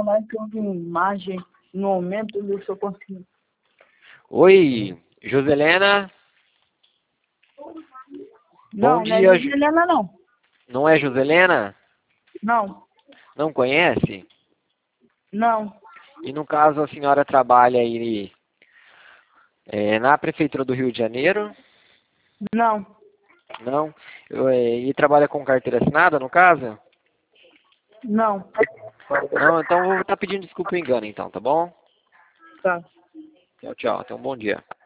mais que eu vi imagem no momento do seu consigo. Oi, Joselena. Não, Bom não é dia. Helena, não. Não é Joselena? Não, Não conhece? não, E no caso a senhora trabalha aí na Prefeitura do Rio de Janeiro? não. Não? E trabalha com carteira assinada, no caso? Não. Não, então vou estar pedindo desculpa o engano então, tá bom? Tá. Tchau, tchau. Tenha um bom dia.